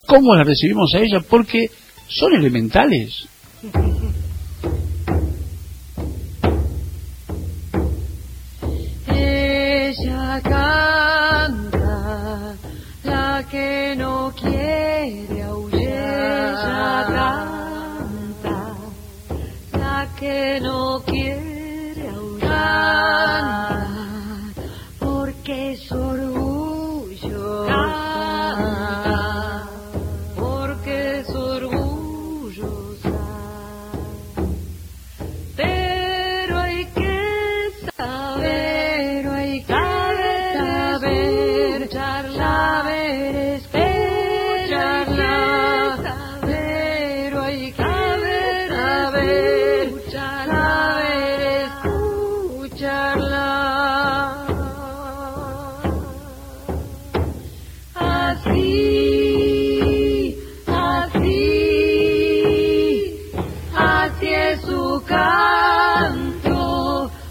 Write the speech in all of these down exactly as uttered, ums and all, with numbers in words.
cómo la recibimos a ella, porque son elementales. Ella canta, la que no quiere aullar. Ella canta, la que no quiere aullar, porque es orgullo. Canta, porque es orgullosa. Pero hay que saber, hay que saber, escucharla, saber escucharla, pero hay que saber, saber, escucharla, saber escucharla. Así, así, así es su canto,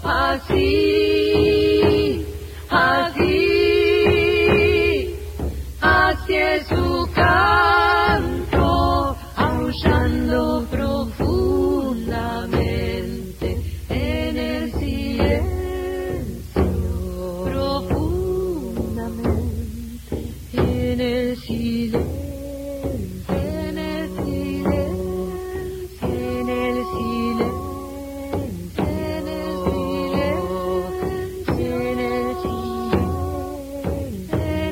así, así, así es su canto, aullando profundamente en el silencio, profundamente en el silencio, en el silencio, en el silencio, en el silencio, en el silencio, en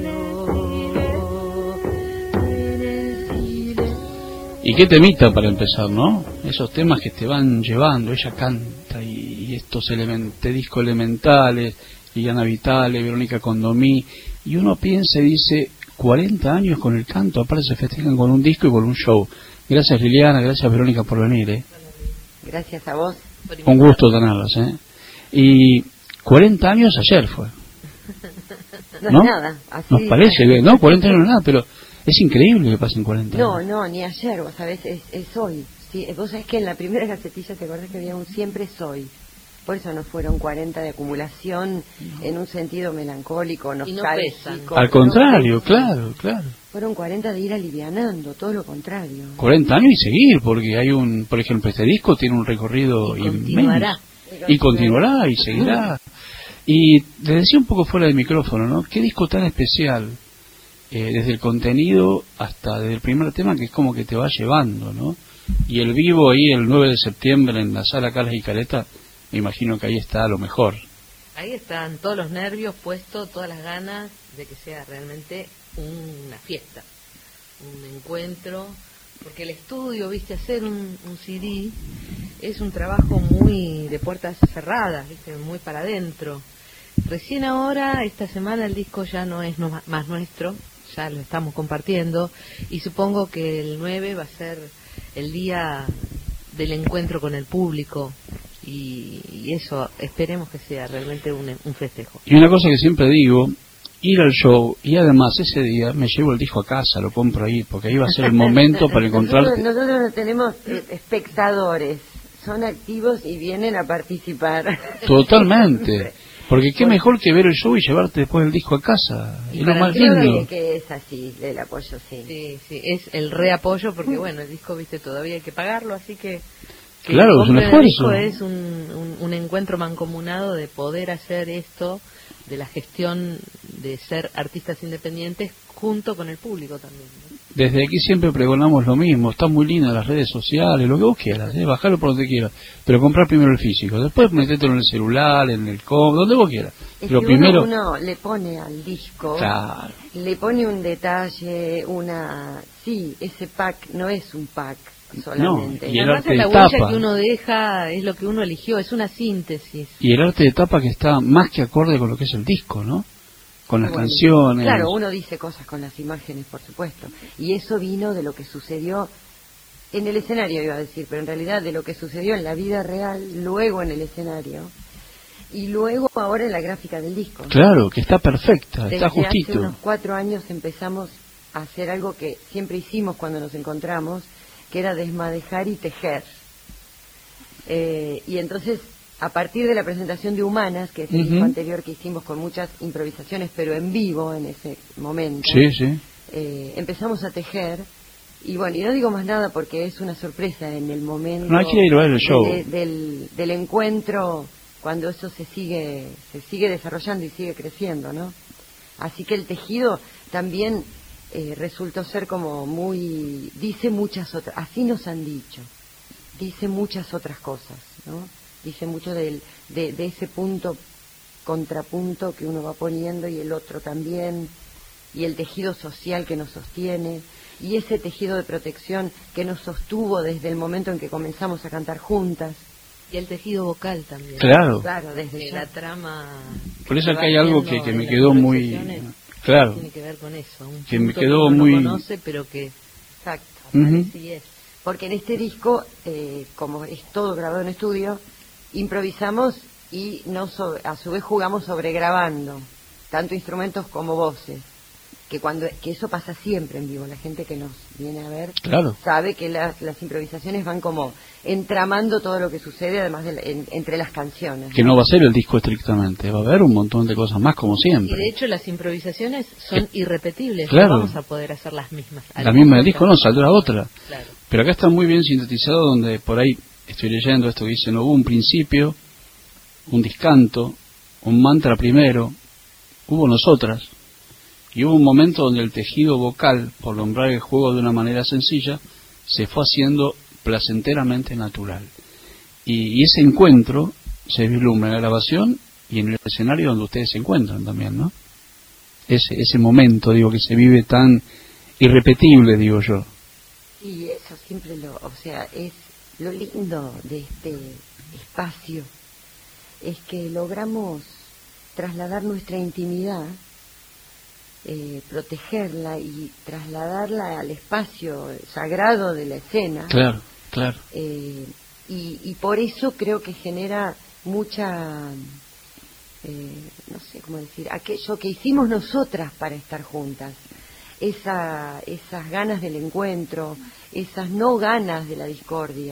el silencio. Y qué temita para empezar, ¿no? Esos temas que te van llevando, ella canta y, y estos elementos, discos elementales, Liliana Vitale, Verónica Condomí, y uno piensa y dice, cuarenta años con el canto, aparte se festejan con un disco y con un show. Gracias Liliana, gracias Verónica por venir, ¿eh? Gracias a vos. Un gusto tenerlas, ¿eh? Y cuarenta años ayer fue. No, ¿No? es nada. Así, Nos parece, que no, cuarenta años no es nada, pero es increíble que pasen cuarenta No, años. no, ni ayer, vos sabés, es, es hoy. ¿Sí? Vos sabés que en la primera gacetilla, ¿te acordás que había un siempre soy? Por eso no fueron cuarenta de acumulación no. en un sentido melancólico, nostálgico. No Al contrario, claro, claro. Fueron cuarenta de ir alivianando, todo lo contrario. cuarenta años y seguir, porque hay un, por ejemplo, este disco tiene un recorrido y continuará. inmenso. Y continuará y seguirá. Y les decía un poco fuera del micrófono, ¿no? Qué disco tan especial, eh, desde el contenido hasta desde el primer tema, que es como que te va llevando, ¿no? Y el vivo ahí el nueve de septiembre en la sala Carlos y Caleta, me imagino que ahí está lo mejor. Ahí están todos los nervios puestos, todas las ganas de que sea realmente una fiesta, un encuentro, porque el estudio, viste, hacer un, un C D es un trabajo muy de puertas cerradas, viste, muy para adentro. Recién ahora, esta semana, el disco ya no es no, más nuestro, ya lo estamos compartiendo, y supongo que el nueve va a ser el día del encuentro con el público, y, y eso esperemos que sea realmente un, un festejo. Y una cosa que siempre digo, ir al show, y además ese día me llevo el disco a casa, lo compro ahí, porque ahí va a ser el momento para encontrarte. Nosotros, nosotros no tenemos eh, espectadores, son activos y vienen a participar. Totalmente. Porque qué mejor que ver el show y llevarte después el disco a casa. Y es lo más Creo lindo. que, que es así, el apoyo, sí. Sí, sí, es el reapoyo, porque bueno, el disco, viste, todavía hay que pagarlo, así que... que Claro, es un compren el esfuerzo. disco es un, un, un encuentro mancomunado de poder hacer esto, de la gestión de ser artistas independientes junto con el público también, ¿no? Desde aquí siempre pregonamos lo mismo. Están muy lindas las redes sociales, lo que vos quieras, ¿eh? Bajarlo por donde quieras. Pero comprar primero el físico. Después metételo en el celular, en el com, donde vos quieras. Es Pero que primero... uno, uno le pone al disco, Claro. le pone un detalle, una... Sí, ese pack no es un pack solamente. No, Y y el además arte la de huella tapa. que uno deja es lo que uno eligió, es una síntesis. Y el arte de tapa que está más que acorde con lo que es el disco, ¿no? Con las Bueno, canciones. Claro, uno dice cosas con las imágenes, por supuesto. Y eso vino de lo que sucedió en el escenario, iba a decir, pero en realidad de lo que sucedió en la vida real, luego en el escenario, y luego ahora en la gráfica del disco. Claro, que está perfecta, Desde está justito. hace unos cuatro años empezamos a hacer algo que siempre hicimos cuando nos encontramos, que era desmadejar y tejer. Eh, y entonces, a partir de la presentación de Humanas, que es el Uh-huh. disco anterior que hicimos con muchas improvisaciones, pero en vivo en ese momento, Sí, sí. eh, empezamos a tejer. Y bueno, y no digo más nada porque es una sorpresa en el momento No hay que ir a ver el show. de- del, del encuentro, cuando eso se sigue se sigue desarrollando y sigue creciendo, ¿no? Así que el tejido también eh, resultó ser como muy... dice muchas otras, así nos han dicho, dice muchas otras cosas, ¿no? Dice mucho del, de, de ese punto, contrapunto que uno va poniendo y el otro también, y el tejido social que nos sostiene, y ese tejido de protección que nos sostuvo desde el momento en que comenzamos a cantar juntas. Y el tejido vocal también. Claro. Claro, desde De ya. la trama. Por eso que acá va hay algo haciendo que, que en me las quedó muy... improvisaciones, Claro. Tiene que ver con eso. Un Que me punto quedó uno no muy- conoce, pero que Exacto. Ujú. sí es. Porque en este disco, eh, como es todo grabado en estudio, improvisamos y no so- a su vez jugamos sobre grabando, tanto instrumentos como voces. Que cuando que eso pasa siempre en vivo. La gente que nos viene a ver Claro. sabe que las, las improvisaciones van como entramando todo lo que sucede, además de la- en- entre las canciones. Que no va a ser el disco estrictamente, va a haber un montón de cosas más como Y siempre. de hecho las improvisaciones son irrepetibles. Claro. No vamos a poder hacer las mismas. La misma del disco no, saldrá otra. Claro. Pero acá está muy bien sintetizado donde por ahí estoy leyendo esto que dice, no hubo un principio, un discanto, un mantra primero, hubo nosotras, y hubo un momento donde el tejido vocal, por nombrar el juego de una manera sencilla, se fue haciendo placenteramente natural. Y, y ese encuentro se vislumbra en la grabación y en el escenario donde ustedes se encuentran también, ¿no? Ese, ese momento, digo, que se vive tan irrepetible, digo yo. Y eso siempre lo, o sea, es lo lindo de este espacio, es que logramos trasladar nuestra intimidad, eh, protegerla y trasladarla al espacio sagrado de la escena. Claro, claro. Eh, y, y por eso creo que genera mucha, eh, no sé cómo decir, aquello que hicimos nosotras para estar juntas, esa, esas ganas del encuentro, esas no ganas de la discordia,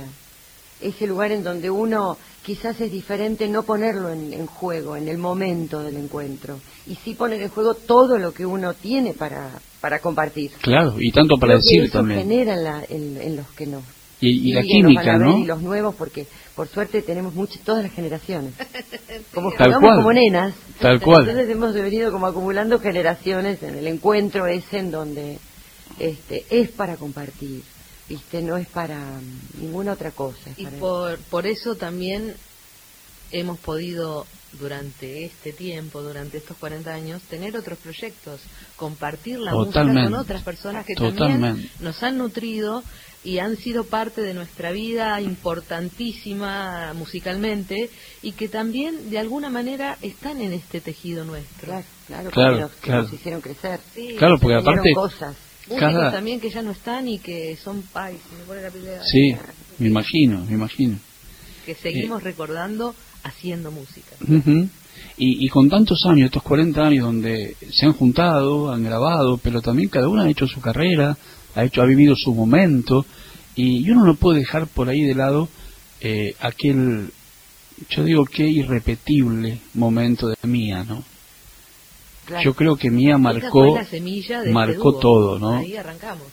ese lugar en donde uno quizás es diferente no ponerlo en, en juego en el momento del encuentro, y sí poner en juego todo lo que uno tiene para, para compartir. Claro, y tanto para Creo que decir eso también. genera la- en, en los que nos Y, y la siguen, nos van química, a ver, ¿no? y los nuevos, porque por suerte tenemos muchas, todas las generaciones. Como Tal jugamos cual. como nenas, Tal cual. entonces hemos venido como acumulando generaciones en el encuentro ese en donde este es para compartir, viste, no es para mm, ninguna otra cosa. es Y para- por, por eso también hemos podido, durante este tiempo, durante estos cuarenta años, tener otros proyectos, compartir la Totalmente. música con otras personas que también Totalmente. nos han nutrido y han sido parte de nuestra vida importantísima musicalmente, y que también de alguna manera están en este tejido nuestro. Claro, claro, Claro, que nos, que claro. nos hicieron crecer. Sí, Claro, porque Enseñaron aparte... cosas. músicos cada- también que ya no están y que son pais, me pone la piel de- Sí, me imagino, me imagino. que seguimos recordando haciendo música. Ujú. y, y con tantos años, estos cuarenta años donde se han juntado, han grabado, pero también cada uno ha hecho su carrera, ha hecho, ha vivido su momento, y, y uno no puede dejar por ahí de lado eh, aquel, yo digo que irrepetible momento de Mía, ¿no? Claro. Yo creo que Mía Esa marcó, fue la semilla de marcó este dúo. todo, ¿no? Ahí arrancamos.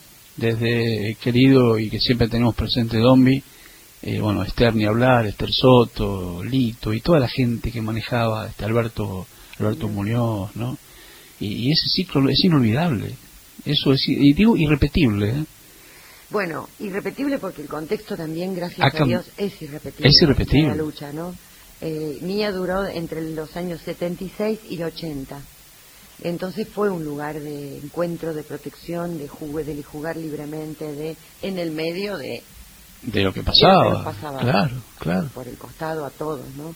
Desde querido y que siempre tenemos presente Dombi, eh, bueno, Esther ni hablar, Esther Soto, Lito y toda la gente que manejaba, este Alberto Alberto Muñoz, ¿no? Y, y ese ciclo es inolvidable, eso es, y digo irrepetible, ¿eh? Bueno, irrepetible porque el contexto también, gracias Ha a cam- Dios, es irrepetible. Es irrepetible. La lucha, ¿no? Eh, Mía duró entre los años setenta y seis y ochenta. Entonces fue un lugar de encuentro, de protección, de, jugue, de jugar libremente, de en el medio de... De lo que de pasaba, lo que nos pasaba. claro, claro. Por el costado a todos, ¿no?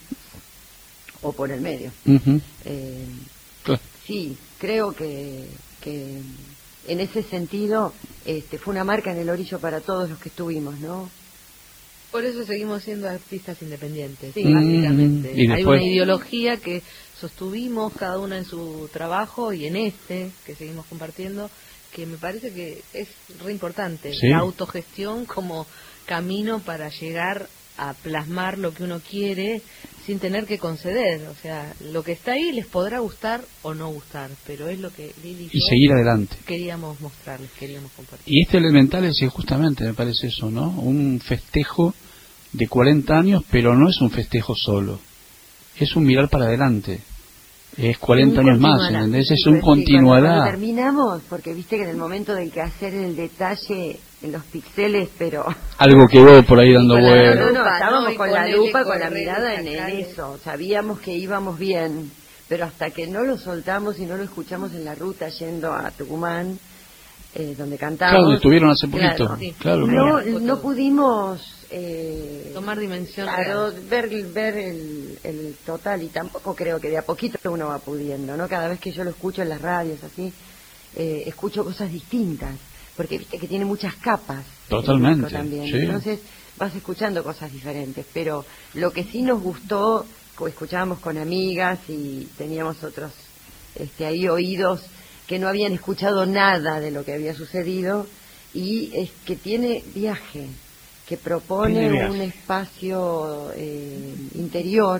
O por el medio. Ujú, Eh, claro. Sí, creo que, que en ese sentido este, fue una marca en el orillo para todos los que estuvimos, ¿no? Por eso seguimos siendo artistas independientes, Sí. básicamente. Mm, y Hay después- una ideología que sostuvimos cada una en su trabajo y en este que seguimos compartiendo, que me parece que es re importante. Sí. La autogestión como camino para llegar a plasmar lo que uno quiere sin tener que conceder. O sea, lo que está ahí les podrá gustar o no gustar, pero es lo que Lili y Y yo seguir adelante. queríamos mostrarles, queríamos compartir. Y este elemental es justamente, me parece eso, ¿no? Un festejo de cuarenta años, pero no es un festejo solo. Es un mirar para adelante. Es cuarenta Un años más, continuará. ¿entendés? Es Sí, un pues sí, cuando- continuará. Cuando terminamos, porque viste que en el momento de que hacer el detalle en los píxeles, pero... Algo quedó por ahí dando con la No, vueltas. no, no, lupa, estábamos ¿no? Y con la ponerle, lupa, con la correr, mirada en, en sacarle. eso. Sabíamos que íbamos bien, pero hasta que no lo soltamos y no lo escuchamos en la ruta yendo a Tucumán, eh, donde cantamos... Claro, estuvieron hace poquito. Claro, sí. Claro, no, claro. no pudimos... Eh, Tomar dimensión claro, real. ver, ver el, el total, y tampoco creo que de a poquito uno va pudiendo, ¿no? Cada vez que yo lo escucho en las radios así, eh, escucho cosas distintas, porque viste que tiene muchas capas. el Totalmente, disco también. sí. Entonces vas escuchando cosas diferentes, pero lo que sí nos gustó, co- escuchábamos con amigas y teníamos otros este, ahí oídos que no habían escuchado nada de lo que había sucedido, y es que tiene viaje, que propone Tiene viaje. un espacio eh, interior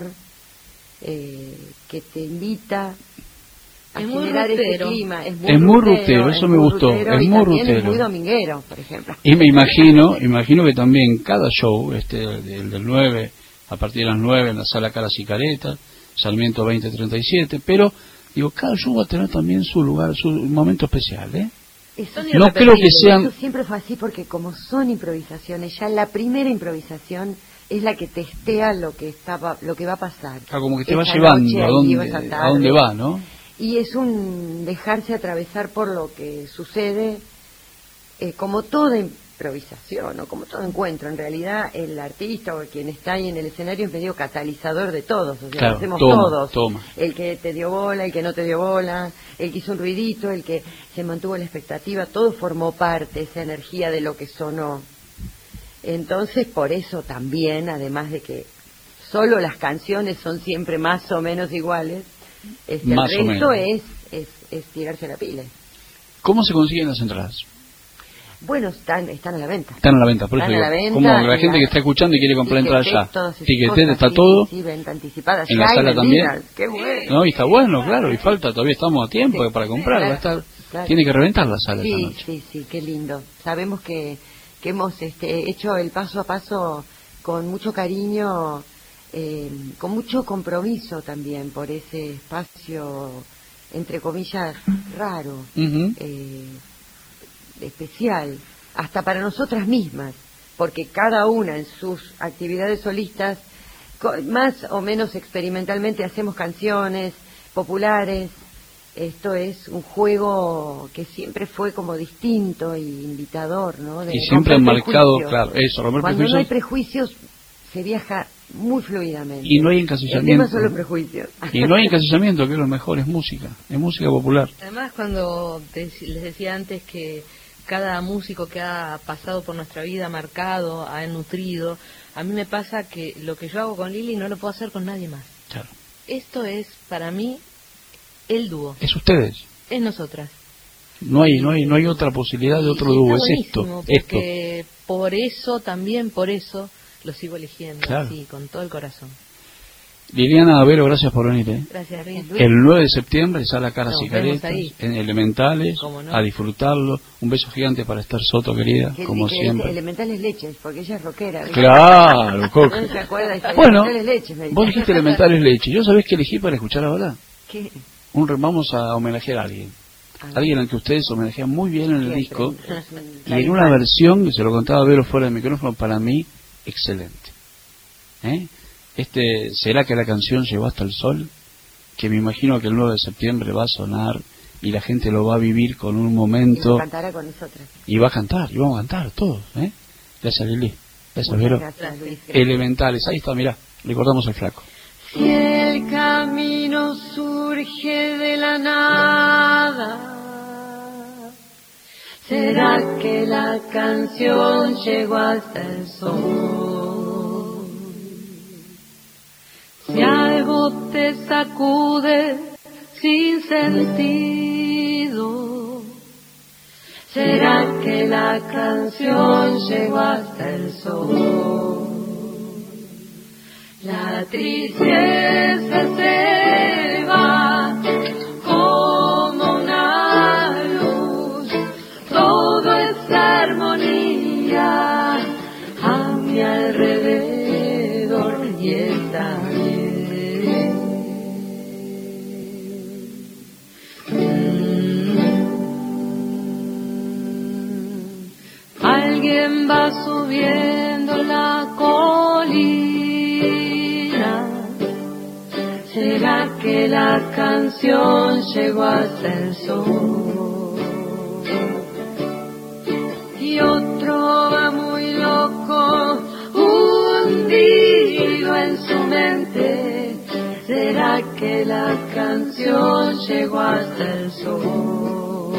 eh, que te invita a Es muy generar ese rutero. clima. Es Es muy rutero, eso es me muy gustó, rutero, es y muy también rutero. es muy dominguero, por ejemplo. Y me imagino, imagino que también cada show, este el del nueve, a partir de las nueve en la sala Caras y Caretas, Sarmiento veinte treinta y siete, pero digo, cada show va a tener también su lugar, su momento especial, ¿eh? Eso Son sí, No creo que sean... eso siempre fue así, porque como son improvisaciones, ya la primera improvisación es la que testea lo que estaba, lo que va a pasar. Ah, como que te va Esa llevando noche a ahí, dónde, o esa a tarde. dónde va, ¿no? Y es un dejarse atravesar por lo que sucede, eh, como toda improvisación o como todo encuentro. En realidad el artista o quien está ahí en el escenario es medio catalizador de todos, o sea, Claro, lo hacemos toma, todos. toma. El que te dio bola, el que no te dio bola, el que hizo un ruidito, el que se mantuvo en la expectativa, todo formó parte, esa energía de lo que sonó. Entonces, por eso también, además de que solo las canciones son siempre más o menos iguales, este, Más o el resto menos. es, es, es tirarse la pila. ¿Cómo se consiguen las entradas? Bueno, están, están a la venta. Están a la venta, por eso Están a digo, la venta, como la y gente la- que está escuchando y quiere comprar entradas Ticketek, ya. todas esas Ticketek, cosas, está sí, todo. Sí, venta anticipada. En la Ya hay sala también. vendidas, qué bueno. No, y está bueno, claro, y falta, todavía estamos a tiempo Sí, para comprar, claro, va a estar, claro. tiene que reventar la sala esta Sí, noche. sí, sí, qué lindo. Sabemos que, que hemos este, hecho el paso a paso con mucho cariño, eh, con mucho compromiso también por ese espacio, entre comillas, raro, Ujú. eh, especial, hasta para nosotras mismas, porque cada una en sus actividades solistas, co- más o menos experimentalmente, hacemos canciones populares. Esto es un juego que siempre fue como distinto y invitador, ¿no? De Y siempre han romper marcado, prejuicios. claro, eso, romper Cuando no hay prejuicios. prejuicios, se viaja muy fluidamente. Y no hay El tema encasillamiento. son los prejuicios. Y no hay encasillamiento, que es lo mejor, es música, es música popular. Además, cuando te- les decía antes que cada músico que ha pasado por nuestra vida ha marcado, ha nutrido, a mí me pasa que lo que yo hago con Lili no lo puedo hacer con nadie más. Claro. Esto es, para mí, el dúo, Es ustedes. es nosotras. No hay, no hay, no hay otra posibilidad de otro Y dúo, está es esto, buenísimo, esto. porque por eso, también por eso, lo sigo eligiendo, Claro. así, con todo el corazón. Liliana Avero, gracias por venir. ¿eh? Gracias, Luis. El nueve de septiembre sale a Caras Nos y vemos Caretas, ahí. en Elementales, Cómo no. a disfrutarlo. Un beso gigante para Esther Soto, querida, Que- como que siempre. Elementales leches, porque ella es rockera. ¿viste? Claro, Coco. ¿No se acuerda? Dice, Bueno, Elementales leches, me dice. vos dijiste Elementales Leche. ¿Yo sabés qué elegí para escuchar ahora? ¿Qué? Un, re- vamos a homenajear a alguien. Ah, Alguien al que ustedes homenajean muy bien en el siempre. disco. Es un Y en una talismán. versión, que se lo contaba a Vero fuera del micrófono, para mí, excelente. ¿Eh? Este, ¿será que la canción llegó hasta el sol? Que me imagino que el nueve de septiembre va a sonar y la gente lo va a vivir con un Y momento cantará con nosotras. y va a cantar, y vamos a cantar todos. ¿eh? Gracias, Lili. Gracias, Muchas Vero. gracias, Luis. Elementales, ahí está, mirá, recordamos el flaco. Si el camino surge de la nada, será que la canción llegó hasta el sol. Si algo te sacude sin sentido, será que la canción llegó hasta el sol. La tristeza se va como una luz, todo es armonía a mi alrededor y está bien. Mm. Alguien va subiendo la colina. ¿Será que la canción llegó hasta el sol? Y otro va muy loco, hundido en su mente. ¿Será que la canción llegó hasta el sol?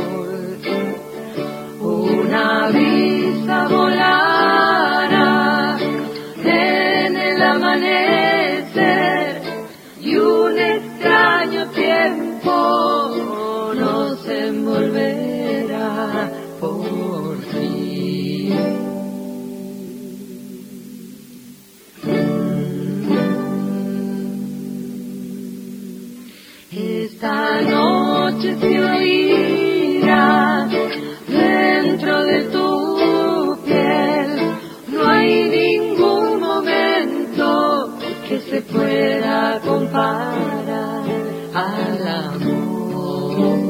Una brisa volará en el amanecer y un extraño tiempo nos envolverá por fin. Esta noche se oirá dentro de tu piel, no hay ningún momento que se pueda comparar al amor.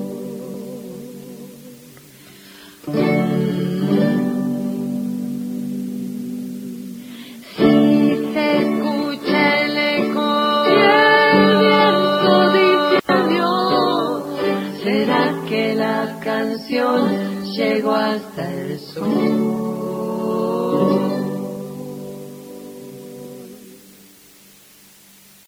Si se escucha el eco y el viento dice adiós, ¿será que la canción llegó hasta el sol?